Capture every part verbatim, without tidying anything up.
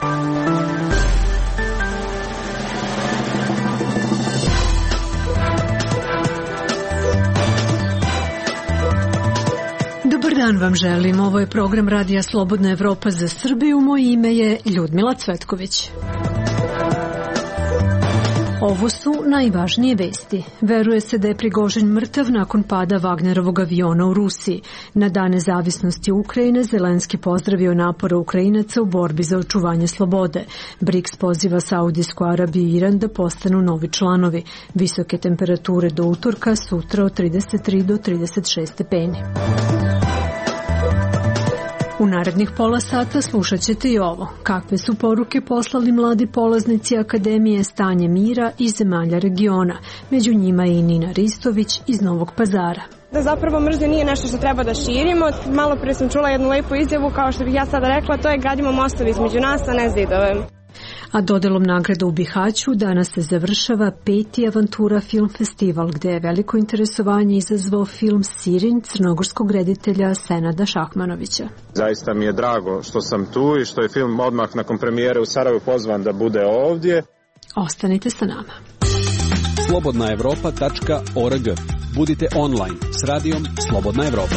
Dobar dan vam želim. Ovo je program Radija Slobodna Evropa za Srbiju. Moje ime je Ljudmila Cvetković. Ovo su najvažnije vesti. Veruje se da je Prigožin mrtav nakon pada Wagnerovog aviona u Rusiji. Na Dan nezavisnosti Ukrajine Zelenski pozdravio napore Ukrajinaca u borbi za očuvanje slobode. BRICS poziva Saudijsku Arabiju i Iran da postanu novi članovi. Visoke temperature do utorka, sutra od trideset tri do trideset šest stepeni. U narednih pola sata slušat ćete i ovo. Kakve su poruke poslali mladi polaznici Akademije Stanje mira i zemalja regiona. Među njima je i Nina Ristović iz Novog Pazara. Da zapravo mržnja nije nešto što treba da širimo. Malo prije sam čula jednu lepu izjavu, kao što bih ja sada rekla, to je gradimo mostovi između nas, a ne zidove. A dodelom nagrada u Bihaću danas se završava peti Avantura film festival, gde je veliko interesovanje izazvao film Sirin crnogorskog reditelja Senada Šahmanovića. Zaista mi je drago što sam tu i što je film odmah nakon premijere u Sarajevu pozvan da bude ovdje. Ostanite sa nama. slobodna evropa tačka org. Budite online s radijom Slobodna Evropa.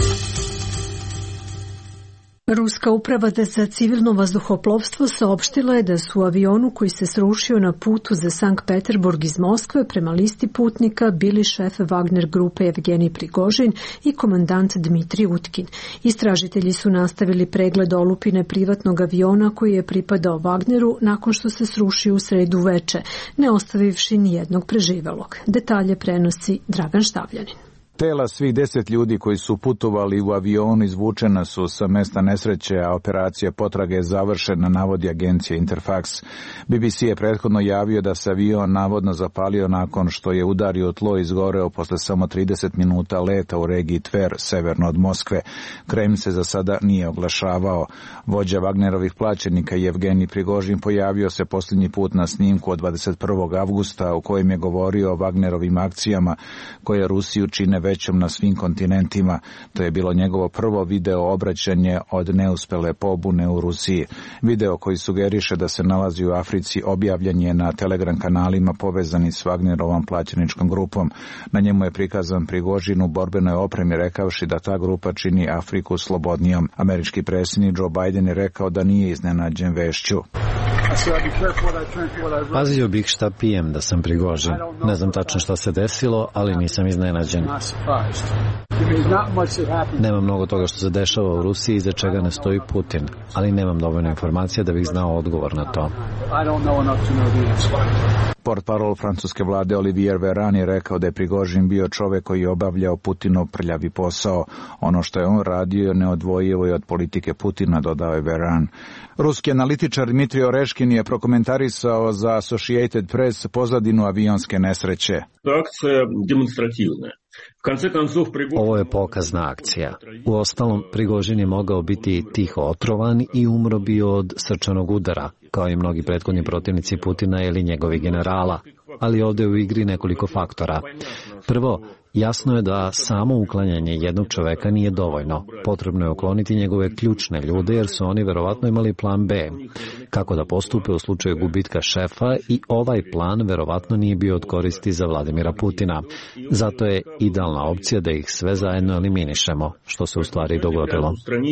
Ruska uprava za civilno vazduhoplovstvo saopštila je da su u avionu koji se srušio na putu za Sankt Peterburg iz Moskve prema listi putnika bili šef Wagner grupe Evgenij Prigožin i komandant Dmitrij Utkin. Istražitelji su nastavili pregled olupine privatnog aviona koji je pripadao Wagneru nakon što se srušio u sredu veče, ne ostavivši ni jednog preživelog. Detalje prenosi Dragan Štavljanin. Tela svih deset ljudi koji su putovali u avionu izvučena su sa mesta nesreće, a operacija potrage je završena, navodi agencija Interfax. B B C je prethodno javio da se avion navodno zapalio nakon što je udario tlo i izgoreo posle samo trideset minuta leta u regiji Tver, severno od Moskve. Kremlj se za sada nije oglašavao. Vođa Wagnerovih plaćenika Evgenij Prigožin pojavio se posljednji put na snimku od dvadeset prvog avgusta u kojem je govorio o Wagnerovim akcijama koje Rusiju čine većom na svim kontinentima. To je bilo njegovo prvo video obraćanje od neuspele pobune u Rusiji. Video koji sugeriše da se nalazi u Africi objavljen je na Telegram kanalima povezani s Wagnerovom plaćeničkom grupom. Na njemu je prikazan Prigožin u borbenoj opremi rekavši da ta grupa čini Afriku slobodnijom. Američki predsjednik Joe Biden je rekao da nije iznenađen vešću. Pazio bih šta pijem da sam Prigožin. Ne znam tačno šta se desilo, ali nisam iznenađen. Nema mnogo toga što se dešava u Rusiji iza čega ne stoji Putin, ali nemam dovoljno informacija da bih znao odgovor na to. Portparol francuske vlade Olivier Véran je rekao da je Prigožin bio čovek koji je obavljao Putinov prljavi posao. Ono što je on radio neodvojivo je od politike Putina, dodao je Véran. Ruski analitičar Dmitrij Oreškin je prokomentarisao za Associated Press pozadinu avionske nesreće. Akcija demonstrativna. Ovo je pokazna akcija. Uostalom, Prigožin je mogao biti tiho otrovan i umro bi od srčanog udara, kao i mnogi prethodni protivnici Putina ili njegovi generala. Ali ovdje je u igri nekoliko faktora. Prvo, jasno je da samo uklanjanje jednog čoveka nije dovoljno. Potrebno je ukloniti njegove ključne ljude jer su oni verovatno imali plan B. Kako da postupe u slučaju gubitka šefa i ovaj plan verovatno nije bio od koristi za Vladimira Putina. Zato je idealna opcija da ih sve zajedno eliminišemo, što se u stvari dogodilo.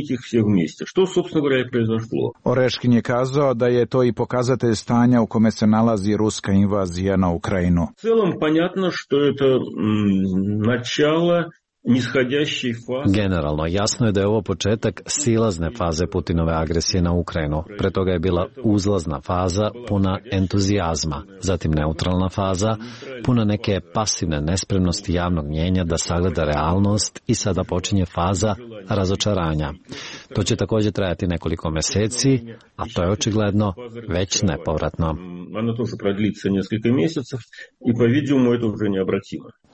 Oreškin je kazao da je to i pokazatelj stanja u kome se nalazi ruska invazija na Ukrajinu. U celom понятно, što je to načalo. Generalno, jasno je da je ovo početak silazne faze Putinove agresije na Ukrajinu. Pre toga je bila uzlazna faza puna entuzijazma, zatim neutralna faza, puna neke pasivne nespremnosti javnog mnjenja da sagleda realnost i sada počinje faza razočaranja. To će također trajati nekoliko meseci, a to je očigledno već nepovratno.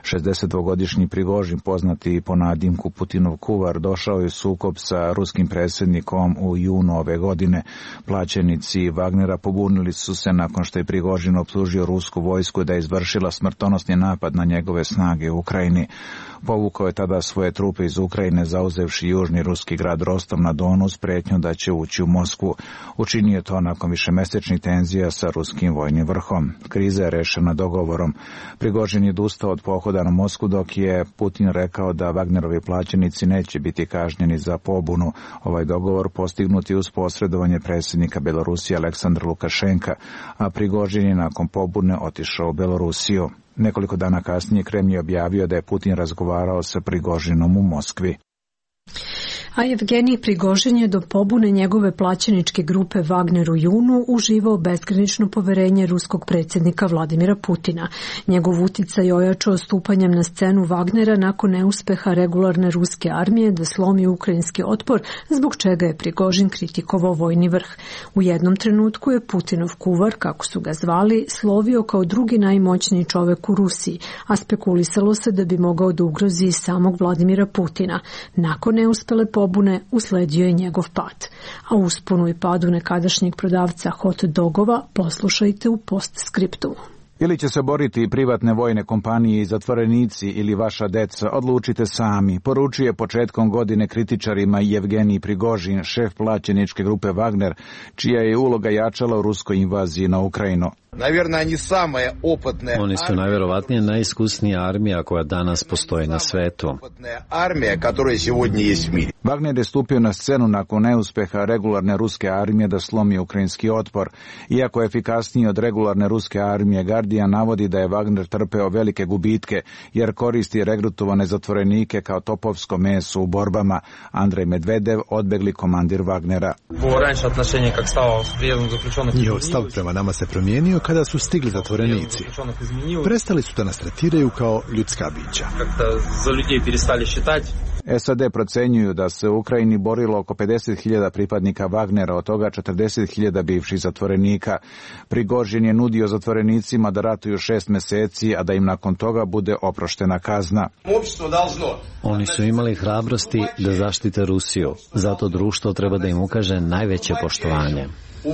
šezdesetogodišnji Prigožin, poznati po nadimku Putinov kuvar, došao je u sukob sa ruskim predsjednikom u junu ove godine. Plaćenici Wagnera pobunili su se nakon što je Prigožin optužio rusku vojsku da je izvršila smrtonosni napad na njegove snage u Ukrajini. Povukao je tada svoje trupe iz Ukrajine, zauzevši južni ruski grad Rostov na Donu s prijetnjom da će ući u Moskvu. Učinio je to nakon višemesečnih tenzija sa ruskim vojnim vrhom. Kriza je rešena dogovorom. Prigožin je odustao od pohoda na Moskvu, dok je Putin rekao da Wagnerovi plaćenici neće biti kažnjeni za pobunu. Ovaj dogovor postignut je uz posredovanje predsjednika Belorusije Aleksandra Lukašenka, a Prigožin je nakon pobune otišao u Belorusiju. Nekoliko dana kasnije Kremlj je objavio da je Putin razgovarao sa Prigožinom u Moskvi. A Evgenij Prigožin je do pobune njegove plaćeničke grupe Wagner u junu uživao bezgranično poverenje ruskog predsjednika Vladimira Putina. Njegov uticaj ojačao stupanjem na scenu Wagnera nakon neuspeha regularne ruske armije da slomi ukrajinski otpor, zbog čega je Prigožin kritikovao vojni vrh. U jednom trenutku je Putinov kuvar, kako su ga zvali, slovio kao drugi najmoćniji čovek u Rusiji, a spekulisalo se da bi mogao da ugrozi i samog Vladimira Putina. Nakon neuspele pobune usledio je njegov pad. A usponu i padu nekadašnjeg prodavca hot dogova poslušajte u postskriptu. Ili će se boriti privatne vojne kompanije i zatvorenici ili vaša deca, odlučite sami, poručuje početkom godine kritičarima Evgenij Prigožin, šef plaćeničke grupe Wagner, čija je uloga jačala u ruskoj invaziji na Ukrajinu. Oni su najverovatnije najiskusnija armija koja danas postoji na svetu. Wagner je stupio na scenu nakon neuspeha regularne ruske armije da slomi ukrajinski otpor. Iako je efikasniji od regularne ruske armije, Guardian navodi da je Wagner trpeo velike gubitke jer koristi regrutovane zatvorenike kao topovsko meso u borbama. Andrej Medvedev, odbegli komandir Wagnera. Njihov stav prema nama se promijenio kada su stigli zatvorenici. Prestali su da nas tretiraju kao ljudska bića. S A D procenjuju da se u Ukrajini borilo oko pedeset hiljada pripadnika Wagnera, od toga četrdeset hiljada bivših zatvorenika. Prigožin je nudio zatvorenicima da ratuju šest meseci, a da im nakon toga bude oproštena kazna. Oni su imali hrabrosti da zaštite Rusiju, zato društvo treba da im ukaže najveće poštovanje.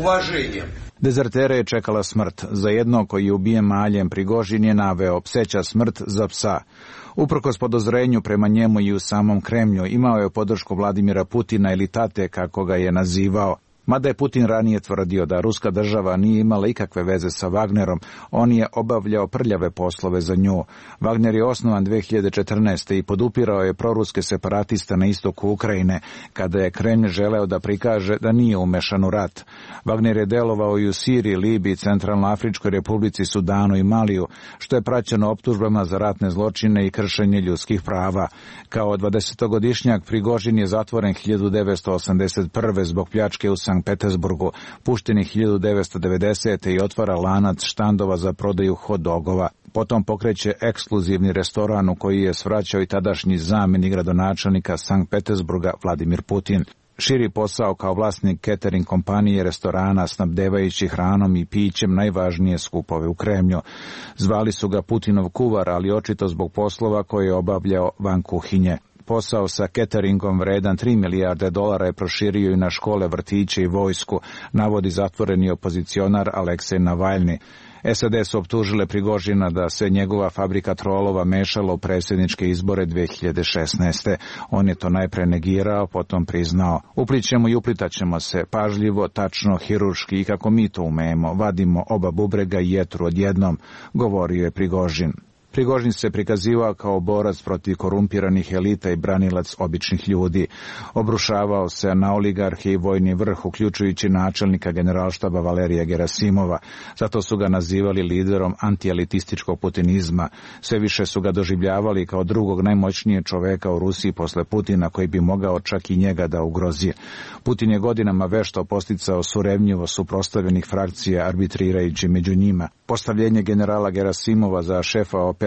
Dezertere je čekala smrt. Za jednog koji je ubijen maljem, Prigožin je naveo pseća smrt za psa. Uprkos podozrenju prema njemu i u samom Kremlju, imao je podršku Vladimira Putina ili tate, kako ga je nazivao. Mada je Putin ranije tvrdio da ruska država nije imala ikakve veze sa Wagnerom, on je obavljao prljave poslove za nju. Wagner je osnovan dve hiljade četrnaeste. i podupirao je proruske separatiste na istoku Ukrajine, kada je Kremlj želeo da prikaže da nije umešan u rat. Wagner je delovao i u Siriji, Libiji, Centralnoafričkoj republici, Sudanu i Maliju, što je praćeno optužbama za ratne zločine i kršenje ljudskih prava. Kao dvadesetogodišnjak Prigožin je zatvoren hiljadu devetsto osamdeset prve. zbog pljačke u Sankt Petersburgu, pušten je hiljadu devetsto devedesete. i otvara lanac štandova za prodaju hot dogova. Potom pokreće ekskluzivni restoran u koji je svraćao i tadašnji zamjenik gradonačelnika Sankt Petersburga Vladimir Putin. Širi posao kao vlasnik catering kompanije restorana, snabdevajući hranom i pićem najvažnije skupove u Kremlju. Zvali su ga Putinov kuvar, ali očito zbog poslova koje je obavljao van kuhinje. Posao sa cateringom vredan tri milijarde dolara je proširio i na škole, vrtiće i vojsku, navodi zatvoreni opozicionar Aleksej Navalni. S A D su optužile Prigožina da se njegova fabrika trolova mešala u predsjedničke izbore dve hiljade šesnaeste. On je to najpre negirao, potom priznao. Uplićemo i uplitaćemo se, pažljivo, tačno, hirurški i kako mi to umemo, vadimo oba bubrega i jetru odjednom, govorio je Prigožin. Prigožin se prikazivao kao borac protiv korumpiranih elita i branilac običnih ljudi. Obrušavao se na oligarhe i vojni vrh, uključujući načelnika generalštaba Valerija Gerasimova. Zato su ga nazivali liderom antielitističkog putinizma. Sve više su ga doživljavali kao drugog najmoćnijeg čoveka u Rusiji posle Putina, koji bi mogao čak i njega da ugrozi. Putin je godinama vešto posticao surevnjivo suprotstavljenih frakcija, arbitrirajući među njima. Postavljenje generala Gerasimova za šefa operacije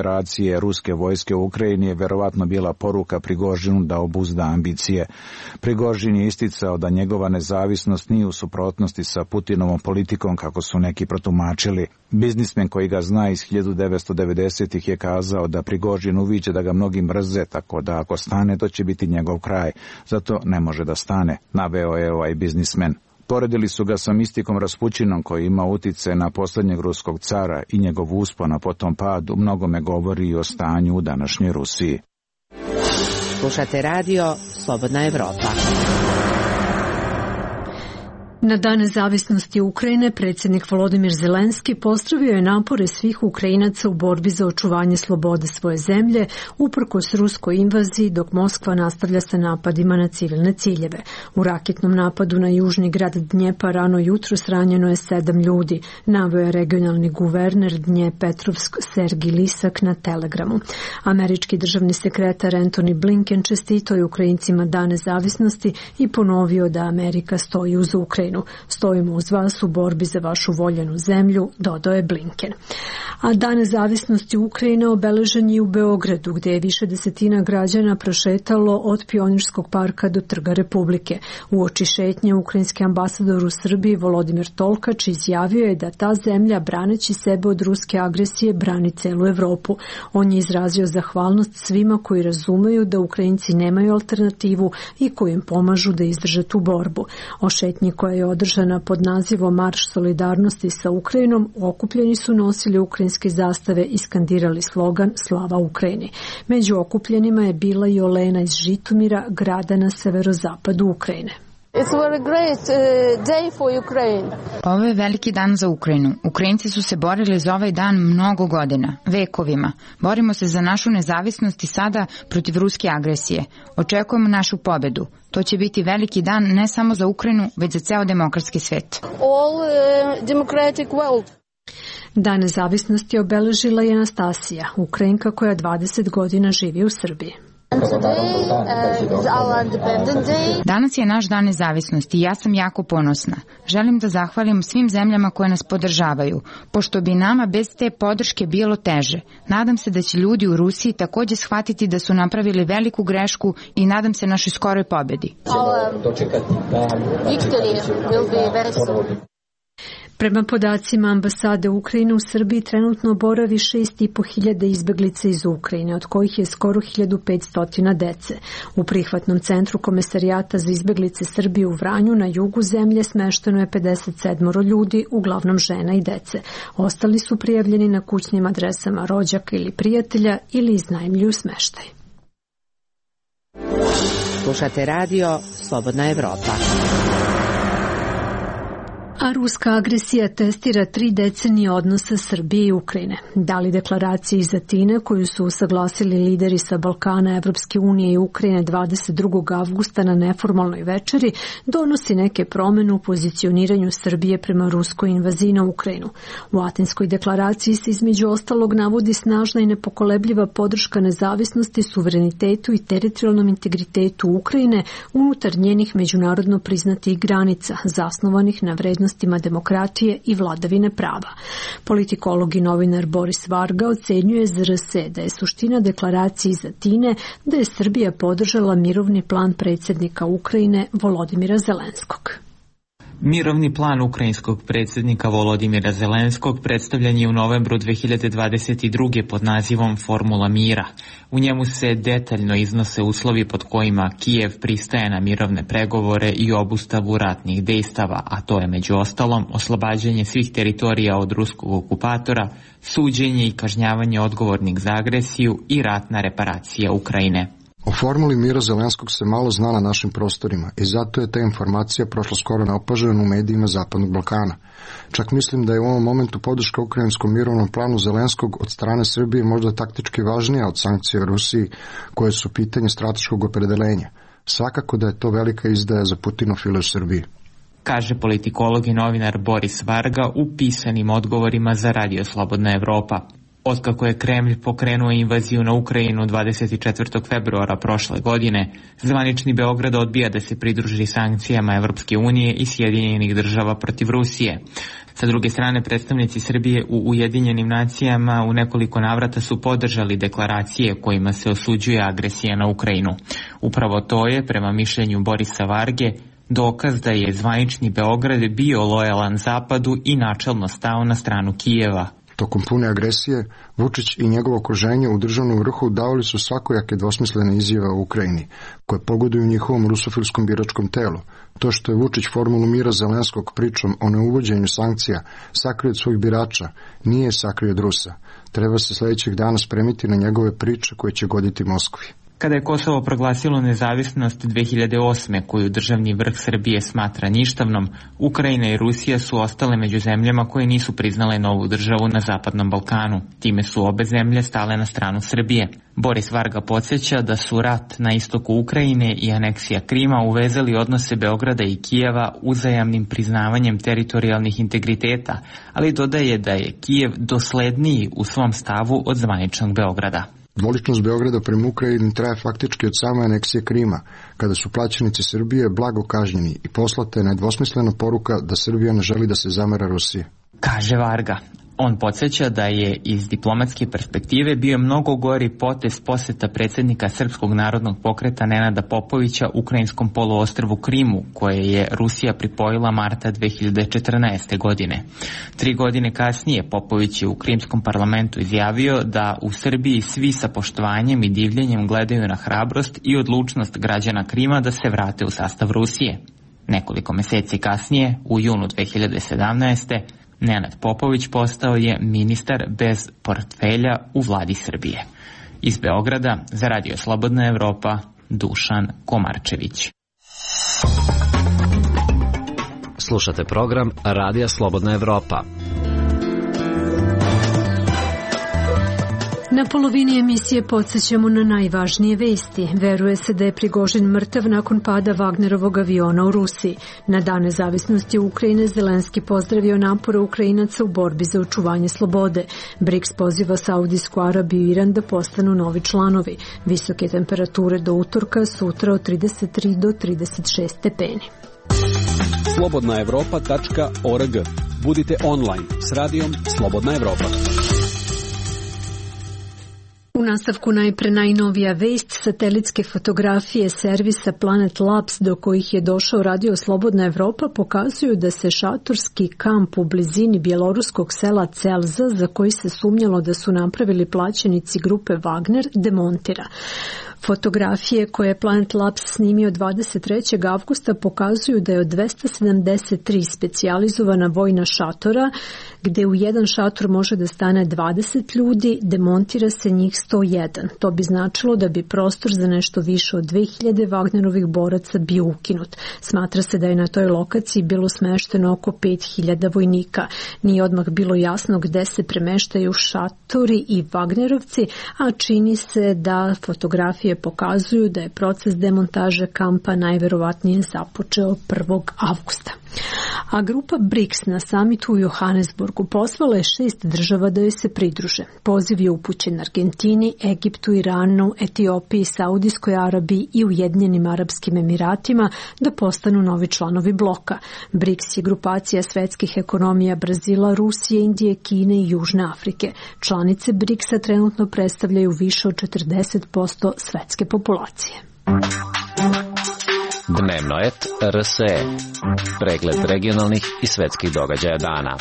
operacije ruske vojske u Ukrajini je verovatno bila poruka Prigožinu da obuzda ambicije. Prigožin je isticao da njegova nezavisnost nije u suprotnosti sa Putinovom politikom kako su neki protumačili. Biznismen koji ga zna iz hiljadu devetsto devedesetih je kazao da Prigožin uviđa da ga mnogi mrze, tako da ako stane to će biti njegov kraj. Zato ne može da stane, naveo je ovaj biznismen. Poredili su ga sa mistikom Raspućinom koji ima utice na posljednjeg ruskog cara i njegov uspon, a potom pad u mnogome govori i o stanju u današnjoj Rusiji. Slušate radio Slobodna Evropa. Na Dan nezavisnosti Ukrajine predsjednik Volodimir Zelenski pozdravio je napore svih Ukrajinaca u borbi za očuvanje slobode svoje zemlje uprkos ruskoj invaziji, dok Moskva nastavlja sa napadima na civilne ciljeve. U raketnom napadu na južni grad Dnjepa rano jutros ranjeno je sedam ljudi, naveo je regionalni guverner Dnjepetrovsk Sergij Lisak na Telegramu. Američki državni sekretar Antony Blinken čestitao je Ukrajincima Dan nezavisnosti i ponovio da Amerika stoji uz Ukrajinu. Stojimo uz vas u borbi za vašu voljenu zemlju, dodao je Blinken. A Dan nezavisnosti Ukrajine obeležen je u Beogradu, gdje je više desetina građana prošetalo od Pionirskog parka do Trga Republike. Uoči šetnje ukrajinski ambasador u Srbiji Volodimir Tolkač izjavio je da ta zemlja, braneći sebe od ruske agresije, brani celu Evropu. On je izrazio zahvalnost svima koji razumeju da Ukrajinci nemaju alternativu i koji im pomažu da izdrže tu borbu. O šetnji koja je održana pod nazivom Marš solidarnosti sa Ukrajinom, okupljeni su nosili ukrajinske zastave i skandirali slogan Slava Ukrajini. Među okupljenima je bila i Olena iz Žitomira, grada na severozapadu Ukrajine. It's very great uh, day for Ukraine. Ovo je veliki dan za Ukrajinu. Ukrajinci su se borili za ovaj dan mnogo godina, vekovima. Borimo se za našu nezavisnost i sada protiv ruske agresije. Očekujemo našu pobedu. To će biti veliki dan ne samo za Ukrajinu, već za ceo demokratski svet. All uh, democratic world. Dan nezavisnosti obeležila je Anastasija, Ukrajinka koja dvadeset godina živi u Srbiji. Danas je naš dan nezavisnosti i ja sam jako ponosna. Želim da zahvalim svim zemljama koje nas podržavaju, pošto bi nama bez te podrške bilo teže. Nadam se da će ljudi u Rusiji također shvatiti da su napravili veliku grešku i nadam se našoj skoroj pobedi. Prema podacima ambasade Ukrajine u Srbiji trenutno boravi šest i po hiljada izbeglica iz Ukrajine, od kojih je skoro hiljadu petsto dece. U prihvatnom centru Komesarijata za izbeglice Srbije u Vranju na jugu zemlje smešteno je pedeset sedam ljudi, uglavnom žena i dece. Ostali su prijavljeni na kućnim adresama rođaka ili prijatelja ili iznajmljuju smeštaj. Slušate radio Slobodna Evropa. A ruska agresija testira tri decenije odnosa Srbije i Ukrajine. Da li deklaracija iz Atine koju su usaglasili lideri sa Balkana, Evropske unije i Ukrajine dvadeset drugog avgusta na neformalnoj večeri donosi neke promjene u pozicioniranju Srbije prema ruskoj invaziji na Ukrajinu. U Atinskoj deklaraciji se između ostalog navodi snažna i nepokolebljiva podrška nezavisnosti, suverenitetu i teritorijalnom integritetu Ukrajine unutar njenih međunarodno priznatih granica, zasnovanih na vrednosti demokratije i vladavine prava. Politikolog i novinar Boris Varga ocenjuje Z R S da je suština deklaracije iz Atine da je Srbija podržala mirovni plan predsjednika Ukrajine Volodimira Zelenskog. Mirovni plan ukrajinskog predsjednika Volodimira Zelenskog predstavljen je u novembru dve hiljade dvadeset druge pod nazivom Formula mira. U njemu se detaljno iznose uslovi pod kojima Kijev pristaje na mirovne pregovore i obustavu ratnih dejstava, a to je među ostalom oslobađanje svih teritorija od ruskog okupatora, suđenje i kažnjavanje odgovornih za agresiju i ratna reparacija Ukrajine. O formuli mira Zelenskog se malo zna na našim prostorima i zato je ta informacija prošla skoro neopažena u medijima Zapadnog Balkana. Čak mislim da je u ovom momentu podrška ukrajinskom mirovnom planu Zelenskog od strane Srbije možda taktički važnija od sankcija Rusiji koje su pitanje strateškog opredeljenja. Svakako da je to velika izdaja za Putinofile u Srbiji, kaže politikolog i novinar Boris Varga u pisanim odgovorima za Radio Slobodna Evropa. Otkako je Kremlj pokrenuo invaziju na Ukrajinu dvadeset četvrtog februara prošle godine, zvanični Beograd odbija da se pridruži sankcijama Evropske unije i Sjedinjenih država protiv Rusije. Sa druge strane, predstavnici Srbije u Ujedinjenim nacijama u nekoliko navrata su podržali deklaracije kojima se osuđuje agresija na Ukrajinu. Upravo to je, prema mišljenju Borisa Varge, dokaz da je zvanični Beograd bio lojalan Zapadu i načelno stao na stranu Kijeva. Tokom pune agresije, Vučić i njegovo okruženje u državnom vrhu davali su svakojake dvosmislene izjave o Ukrajini, koje pogoduju njihovom rusofilskom biračkom telu. To što je Vučić formulu mira Zelenskog pričom o neuvođenju sankcija sakrio od svojih birača, nije sakrio od Rusa. Treba se sledećeg dana spremiti na njegove priče koje će goditi Moskvi. Kada je Kosovo proglasilo nezavisnost dve hiljade osme, koju državni vrh Srbije smatra ništavnom, Ukrajina i Rusija su ostale među zemljama koje nisu priznale novu državu na Zapadnom Balkanu. Time su obe zemlje stale na stranu Srbije. Boris Varga podsjeća da su rat na istoku Ukrajine i aneksija Krima uvezali odnose Beograda i Kijeva uzajamnim priznavanjem teritorijalnih integriteta, ali dodaje da je Kijev dosledniji u svom stavu od zvaničnog Beograda. Dvoličnost Beograda prema Ukrajini traje faktički od same aneksije Krima, kada su plaćenici Srbije blago kažnjeni i poslata je nedvosmislena poruka da Srbija ne želi da se zamera Rusije. Kaže Varga. On podsjeća da je iz diplomatske perspektive bio mnogo gori potez poseta predsjednika Srpskog narodnog pokreta Nenada Popovića ukrajinskom poluostrvu Krimu, koje je Rusija pripojila marta dve hiljade četrnaeste. godine. Tri godine kasnije Popović je u krimskom parlamentu izjavio da u Srbiji svi sa poštovanjem i divljenjem gledaju na hrabrost i odlučnost građana Krima da se vrate u sastav Rusije. Nekoliko meseci kasnije, u junu dve hiljade sedamnaeste. Nenad Popović postao je ministar bez portfelja u vladi Srbije. Iz Beograda za Radio Slobodna Evropa, Dušan Komarčević. Slušate program Radija Slobodna Evropa. Na polovini emisije podsjećamo na najvažnije vesti. Veruje se da je Prigožin mrtav nakon pada Wagnerovog aviona u Rusiji. Na dan nezavisnosti Ukrajine Zelenski pozdravio napore Ukrajinaca u borbi za očuvanje slobode. BRICS poziva Saudijsku Arabiju i Iran da postanu novi članovi. Visoke temperature do utorka, sutra od trideset tri do trideset šest stepeni. slobodna evropa tačka org. Budite online s radijom Slobodna Evropa. U nastavku najpre najnovija vest, satelitske fotografije servisa Planet Labs do kojih je došao Radio Slobodna Evropa pokazuju da se šatorski kamp u blizini bjeloruskog sela Celza, za koji se sumnjalo da su napravili plaćenici grupe Wagner, demontira. Fotografije koje je Planet Labs snimio dvadeset trećeg avgusta pokazuju da je od dvesta sedamdeset tri specijalizovana vojna šatora, gde u jedan šator može da stane dvadeset ljudi, demontira se njih sto jedan. To bi značilo da bi prostor za nešto više od dve hiljade Wagnerovih boraca bio ukinut. Smatra se da je na toj lokaciji bilo smešteno oko pet hiljada vojnika. Nije odmah bilo jasno gde se premeštaju šatori i Wagnerovci, a čini se da fotografije pokazuju da je proces demontaže kampa najverovatnije započeo prvog avgusta. A grupa BRICS na samitu u Johannesburgu pozvala je šest država da joj se pridruže. Poziv je upućen Argentini, Egiptu, Iranu, Etiopiji, Saudijskoj Arabiji i Ujedinjenim Arapskim Emiratima da postanu novi članovi bloka. BRICS je grupacija svetskih ekonomija Brazila, Rusije, Indije, Kine i Južne Afrike. Članice BRICS-a trenutno predstavljaju više od četrdeset posto svetske populacije. Dnevno et R S E. Pregled regionalnih i svetskih događaja dana.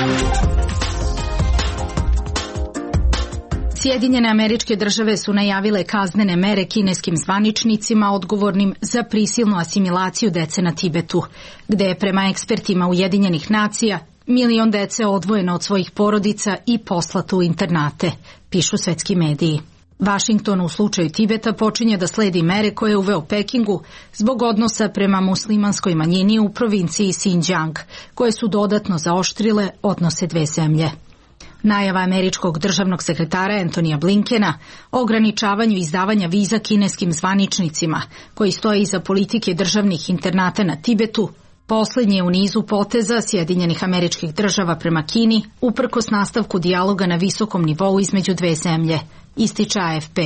Sjedinjene Američke Države su najavile kaznene mere kineskim zvaničnicima odgovornim za prisilnu asimilaciju dece na Tibetu, gde je prema ekspertima Ujedinjenih nacija milion dece odvojeno od svojih porodica i poslato u internate, pišu svetski mediji. Vašington u slučaju Tibeta počinje da sledi mere koje je uveo Pekingu zbog odnosa prema muslimanskoj manjini u provinciji Xinjiang, koje su dodatno zaoštrile odnose dve zemlje. Najava američkog državnog sekretara Antonija Blinkena o ograničavanju izdavanja viza kineskim zvaničnicima, koji stoje iza politike državnih internata na Tibetu, poslednje u nizu poteza Sjedinjenih Američkih Država prema Kini, uprkos nastavku dijaloga na visokom nivou između dve zemlje, ističe A F P.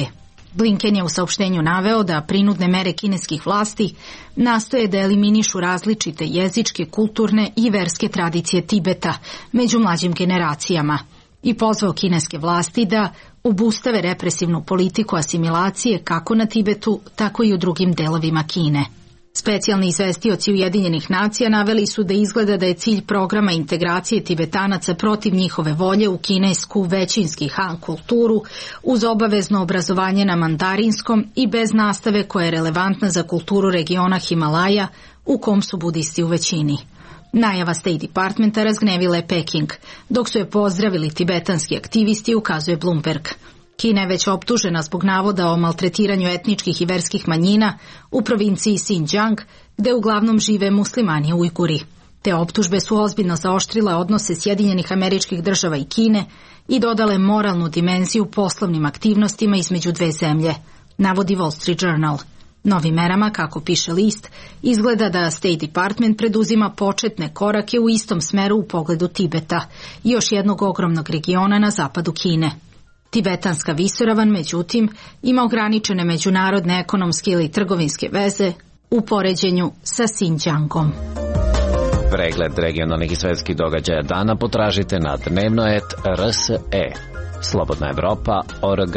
Blinken je u saopštenju naveo da prinudne mere kineskih vlasti nastoje da eliminišu različite jezičke, kulturne i verske tradicije Tibeta među mlađim generacijama i pozvao kineske vlasti da obustave represivnu politiku asimilacije kako na Tibetu, tako i u drugim delovima Kine. Specijalni izvestioci Ujedinjenih nacija naveli su da izgleda da je cilj programa integracije Tibetanaca protiv njihove volje u kinesku većinski Han kulturu uz obavezno obrazovanje na mandarinskom i bez nastave koja je relevantna za kulturu regiona Himalaja u kom su budisti u većini. Najava State Departmenta razgnevila je Peking, dok su je pozdravili tibetanski aktivisti, ukazuje Bloomberg. Kina je već optužena zbog navoda o maltretiranju etničkih i verskih manjina u provinciji Xinjiang, gde uglavnom žive muslimani Ujguri. Te optužbe su ozbiljno zaoštrile odnose Sjedinjenih Američkih Država i Kine i dodale moralnu dimenziju poslovnim aktivnostima između dve zemlje, navodi Wall Street Journal. Novim merama, kako piše list, izgleda da State Department preduzima početne korake u istom smeru u pogledu Tibeta, još jednog ogromnog regiona na zapadu Kine. Tibetanska visoravan, međutim, ima ograničene međunarodne ekonomske ili trgovinske veze u poređenju sa Xinjiangom. Pregled regionalnih i svetskih događaja dana potražite na dnevno et er es e. Slobodna Evropa tačka org.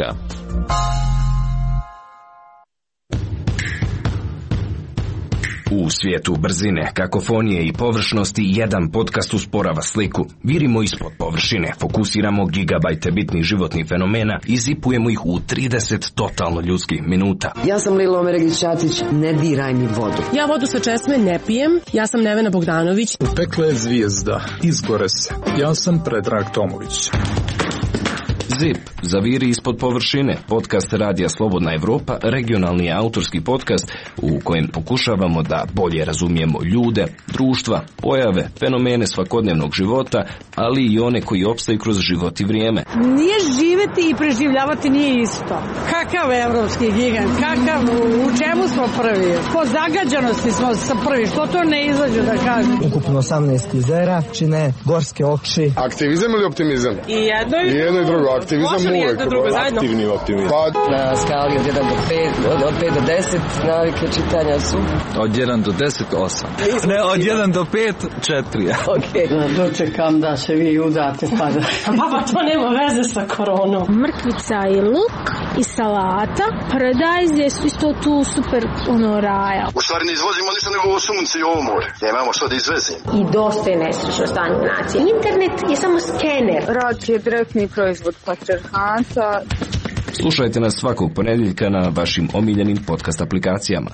U svijetu brzine, kakofonije i površnosti jedan podcast usporava sliku. Virimo ispod površine, fokusiramo gigabajte bitnih životnih fenomena i zipujemo ih u trideset totalno ljudskih minuta. Ja sam Lila Omeregić-Ćatić, ne diraj mi vodu. Ja vodu sa česme ne pijem, ja sam Nevena Bogdanović. Upekla je zvijezda, izgore se. Ja sam Predrag Tomović. Zip, zaviri ispod površine, podcast Radija Slobodna Evropa, regionalni autorski podcast u kojem pokušavamo da bolje razumijemo ljude, društva, pojave, fenomene svakodnevnog života, ali i one koji opstaju kroz život i vrijeme. Nije živeti i preživljavati nije isto. Kakav evropski gigant, kakav, u čemu smo prvi? Po zagađanosti smo sa prvi, što to ne izađe da kažem? Ukupno osamnaest jezera, čine gorske oči. Aktivizam ili optimizam? I jedno i, I jedno i drugo. Aktivizam uvijek. Aktivni optimizam. Pa, na skali od jedan do pet, od, od pet do deset, navike čitanja su? Od jedan do deset, osam. Ne, od jedan do pet, četiri. Okej. Okay. Dočekam da se vi udate pa da... Pa to nema veze sa koronom. Mrkvica i luk i salata. Paradajz je isto tu super ono raja. U stvari ne izvozimo ništa nego ovo sunce i ovo more. Nemamo što da izvezimo. I dosta je nesrećno stanje nacije. Internet je samo skener. Rad je direktni proizvod patrijarhata. Slušajte nas svakog ponedjeljka na vašim omiljenim podcast aplikacijama.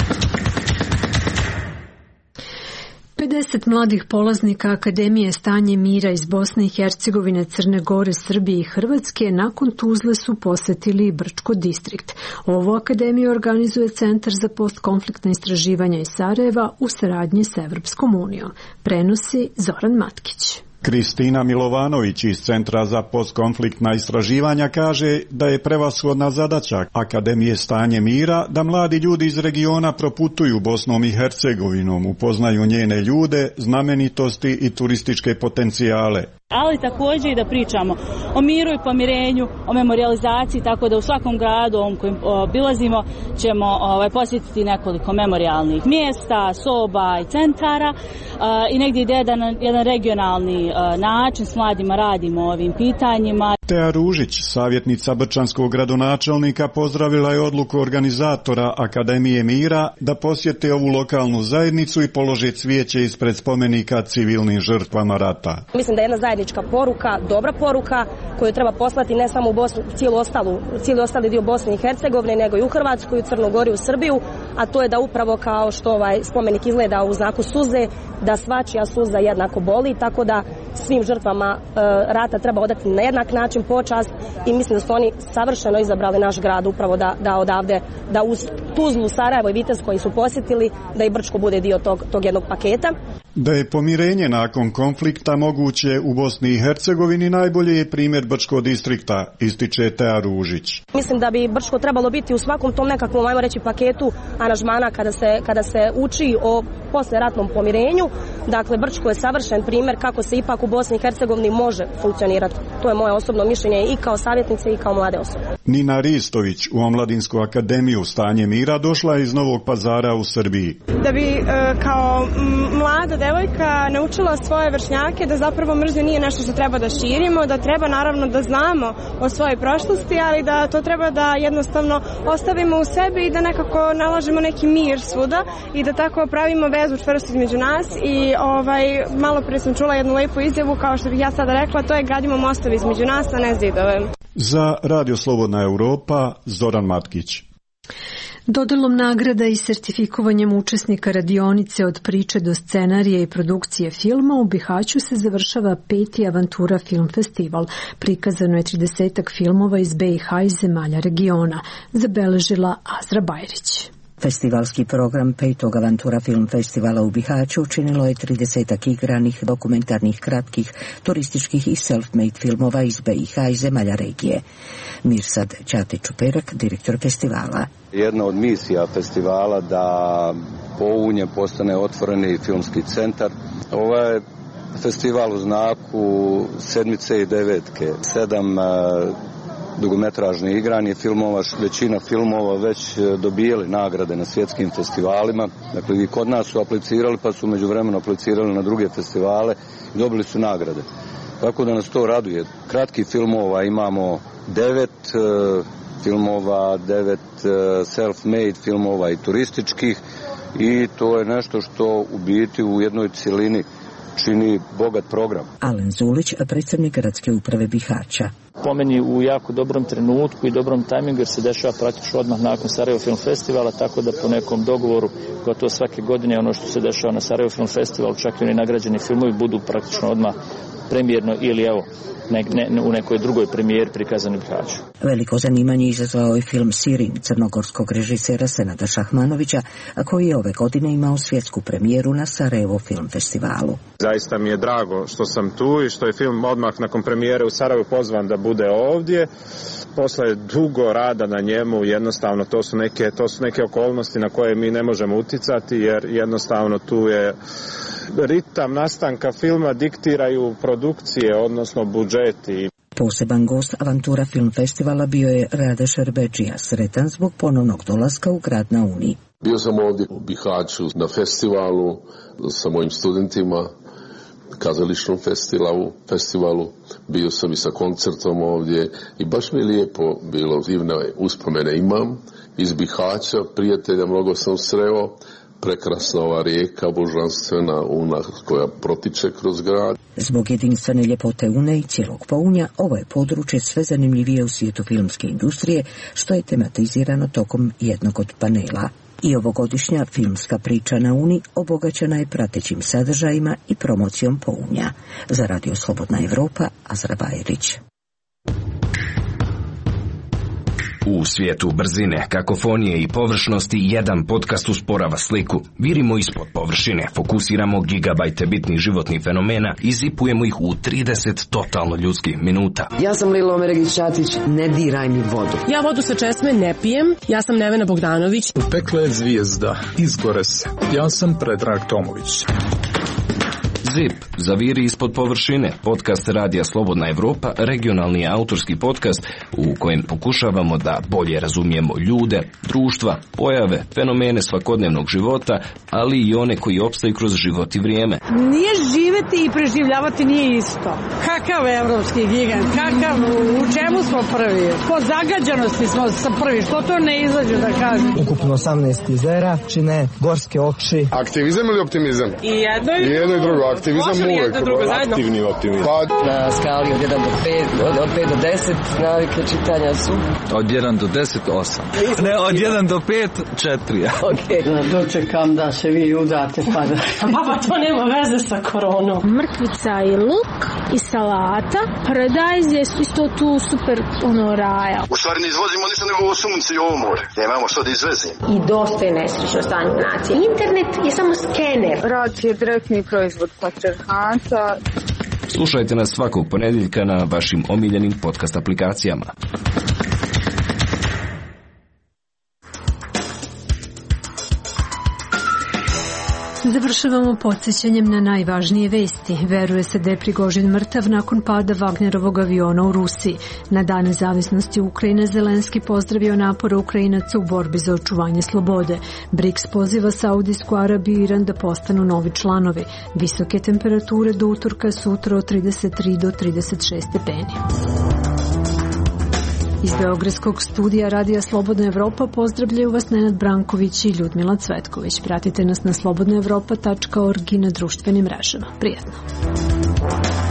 pedeset mladih polaznika Akademije Stanje mira iz Bosne i Hercegovine, Crne Gore, Srbije i Hrvatske nakon Tuzle su posetili Brčko distrikt. Ovu akademiju organizuje Centar za postkonfliktna istraživanja iz Sarajeva u saradnji s Evropskom unijom. Prenosi Zoran Matkić. Kristina Milovanović iz Centra za postkonfliktna istraživanja kaže da je prevashodna zadaća Akademije Stanje mira da mladi ljudi iz regiona proputuju Bosnom i Hercegovinom, upoznaju njene ljude, znamenitosti i turističke potencijale. Ali također i da pričamo o miru i pomirenju, o memorijalizaciji, tako da u svakom gradu ovom kojim obilazimo ćemo ovaj, posjetiti nekoliko memorijalnih mjesta, soba i centara a, i negdje ide jedan, jedan regionalni a, način, s mladima radimo o ovim pitanjima. Teja Ružić, savjetnica brčanskog gradonačelnika, pozdravila je odluku organizatora Akademije mira da posjete ovu lokalnu zajednicu i polože cvijeće ispred spomenika civilnim žrtvama rata. Mislim da je jedna zajednička poruka, dobra poruka koju treba poslati ne samo u Bosnu, cijelu ostalu, cijeli ostali dio Bosne i Hercegovine, nego i u Hrvatsku, i u Crnu Goru, u Srbiju, a to je da upravo kao što ovaj spomenik izgleda u znaku suze, da svačija suza jednako boli, tako da svim žrtvama e, rata treba odati na jednak način počast i mislim da su oni savršeno izabrali naš grad upravo da, da odavde, da uz Tuzlu, Sarajevo i Vitez koji su posjetili, da i Brčko bude dio tog, tog jednog paketa. Da je pomirenje nakon konflikta moguće u Bosni i Hercegovini najbolje je primjer Brčko distrikta, ističe Teja Ružić. Mislim da bi Brčko trebalo biti u svakom tom nekakvom, ajmo reći, paketu aranžmana kada se, kada se uči o posleratnom pomirenju, Dakle, Brčko je savršen primjer kako se ipak u Bosni i Hercegovini može funkcionirati. To je moje osobno mišljenje i kao savjetnice i kao mlade osobe. Nina Ristović u Omladinsku akademiju Stanje mira došla iz Novog Pazara u Srbiji. Da bi e, kao mlada devojka naučila svoje vršnjake da zapravo mržnja nije nešto što treba da širimo, da treba naravno da znamo o svojoj prošlosti, ali da to treba da jednostavno ostavimo u sebi i da nekako nalažemo neki mir svuda i da tako pravimo vezu čvrstu između nas i ovaj, malo prije sam čula jednu lepu izjavu, kao što bih ja sada rekla, to je gradimo mostovi između nas, a ne zidove. Za Radio Slobodna Europa, Zoran Matkić. Dodelom nagrada i sertifikovanjem učesnika radionice od priče do scenarija i produkcije filma u Bihaću se završava peti Avantura film festival. Prikazano je tridesetak filmova iz B i H i zemalja regiona, zabeležila Azra Bajrić. Festivalski program petog Avantura film festivala u Bihaću učinilo je tridesetak igranih, dokumentarnih, kratkih, turističkih i self-made filmova iz B i H i zemalja regije. Mirsad Ćatić-Čuperak, direktor festivala. Jedna od misija festivala da Pounje postane otvoreni filmski centar. Ovaj festival u znaku sedmice i devetke, sedam dugometražnih igranih filmova, većina filmova već dobijali nagrade na svjetskim festivalima. Dakle, i kod nas su aplicirali, pa su međuvremeno aplicirali na druge festivale i dobili su nagrade. Tako da nas to raduje. Kratkih filmova imamo devet filmova, devet self-made filmova i turističkih i to je nešto što u biti u jednoj cjelini čini bogat program. Alen Zulić, predstavnik gradske uprave Bihaća. Po meni u jako dobrom trenutku i dobrom tajmingu jer se dešava praktično odmah nakon Sarajevo Film Festivala, tako da po nekom dogovoru gotovo svake godine ono što se dešava na Sarajevo Film Festivalu, čak i oni nagrađeni filmovi budu praktično odmah premijerno ili evo ne, ne, u nekoj drugoj premijeri prikazani u Bihaću. Veliko zanimanje izazvao je film Sirin crnogorskog režisera Senada Šahmanovića, a koji je ove godine imao svjetsku premijeru na Sarajevo Film Festivalu. Zaista mi je drago što sam tu i što je film odmah nakon premijere u Sarajevu pozvan da bude ovdje. Posle dugo rada na njemu, jednostavno to su neke, to su neke okolnosti na koje mi ne možemo uticati, jer jednostavno tu je ritam nastanka filma diktiraju produkcije, odnosno budžeti. Poseban gost Avantura film festivala bio je Rade Šerbedžija, sretan zbog ponovnog dolaska u grad na Uni. Bio sam ovdje u Bihaću na festivalu sa mojim studentima, kazališnom festivalu, festivalu, bio sam i sa koncertom ovdje i baš mi je lijepo bilo, divne uspomene imam iz Bihaća, prijatelja mnogo sam sreo, prekrasna ova rijeka, božanstvena Una koja protiče kroz grad. Zbog jedinstvene ljepote Une i cijelog Pounja, ovo je područje sve zanimljivije u svijetu filmske industrije, što je tematizirano tokom jednog od panela. I ovogodišnja filmska priča na Uni obogaćena je pratećim sadržajima i promocijom Pounja. Za Radio Slobodna Evropa, Azra Bajrić. U svijetu brzine, kakofonije i površnosti jedan podcast usporava sliku. Virimo ispod površine, fokusiramo gigabajte bitnih životnih fenomena i zipujemo ih u trideset totalno ljudskih minuta. Ja sam Lilo Omeregić-Ćatić, ne diraj mi vodu. Ja vodu sa česme ne pijem, ja sam Nevena Bogdanović. Utekla je zvijezda, izgore se. Ja sam Predrag Tomović. Zip, zaviri ispod površine, podcast Radija Slobodna Evropa, regionalni autorski podcast u kojem pokušavamo da bolje razumijemo ljude, društva, pojave, fenomene svakodnevnog života, ali i one koji opstaju kroz život i vrijeme. Nije živeti i preživljavati nije isto. Kakav evropski gigant, kakav, u čemu smo prvi? Po zagađenosti smo sa prvi, što to ne izađe da kažem? Ukupno osamnaest jezera, čine gorske oči. Aktivizam ili optimizam? I jedno i, I jedno i drugo. Aktivizam uvijek. Aktivni optimizam. Pa, na skali od jedan do pet, od, od pet do deset, navike čitanja su? Od jedan do deset, osam. Ne, od jedan do pet, četiri. Okej. Okay. Dočekam da se vi udate pa da... Baba, to nema veze sa koronom. Mrkvica i luk i salata. Paradajz je isto tu super ono raja. U stvari ne izvozimo ništa nego sunce i ovo more. Nemamo što da izvezimo. I dosta je nesrećno stanje nacije. Internet je samo skener. Rad je direktni proizvod patriarhata. Slušajte nas svakog ponedjeljka na vašim omiljenim podcast aplikacijama. Završavamo podsjećanjem na najvažnije vesti. Veruje se da je Prigožin mrtav nakon pada Wagnerovog aviona u Rusiji. Na Dan nezavisnosti Ukrajine Zelenski pozdravio napore Ukrajinaca u borbi za očuvanje slobode. BRICS poziva Saudijsku Arabiju i Iran da postanu novi članovi. Visoke temperature do utorka, sutra od trideset tri do trideset šest stepeni. Iz Beogradskog studija Radija Slobodna Evropa pozdravljaju vas Nenad Branković i Ljudmila Cvetković. Pratite nas na slobodna evropa tačka org i na društvenim mrežama. Prijetno!